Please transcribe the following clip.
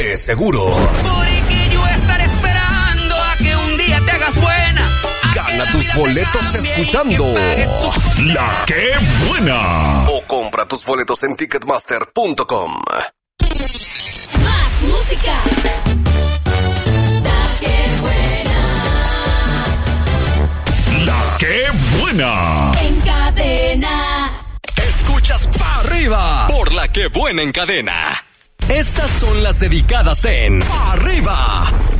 es seguro. Porque yo estaré esperando a que un día te hagas buena. Gana tus boletos escuchando La Que Buena. o compra tus boletos en Ticketmaster.com. Más música. La Que Buena. La Que Buena. En cadena. Escuchas pa' arriba por La Que Buena en cadena. Estas son las dedicadas en Pa' arriba.